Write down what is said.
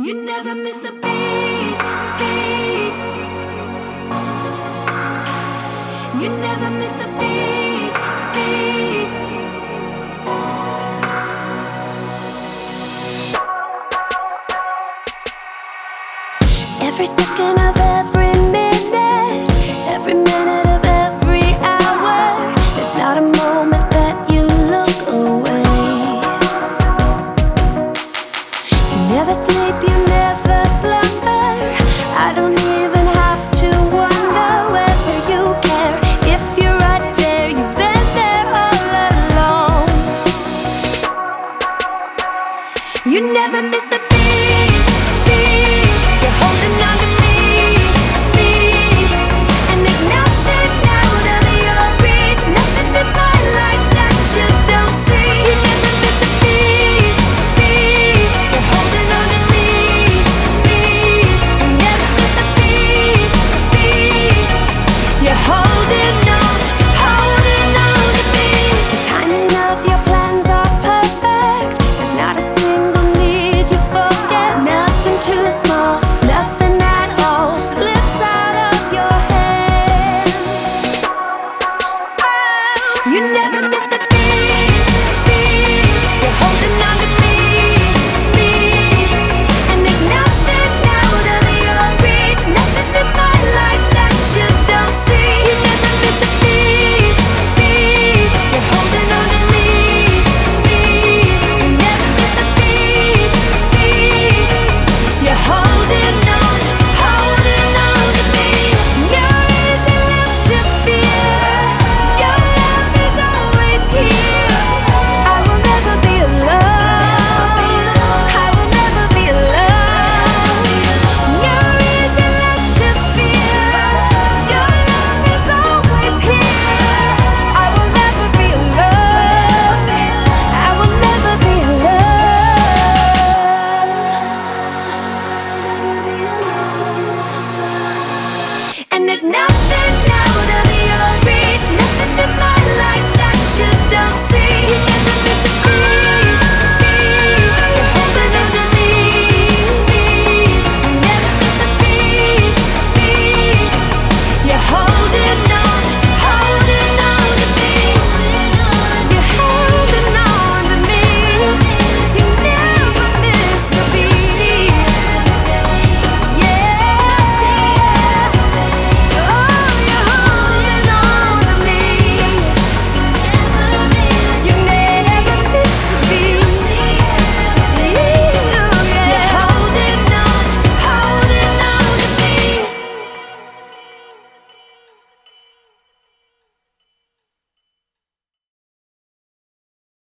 You never miss a beat, beat. You never miss a beat, beat. Every second of every minute of every hour, there's not a moment that you look away. You never sleep, you never slumber.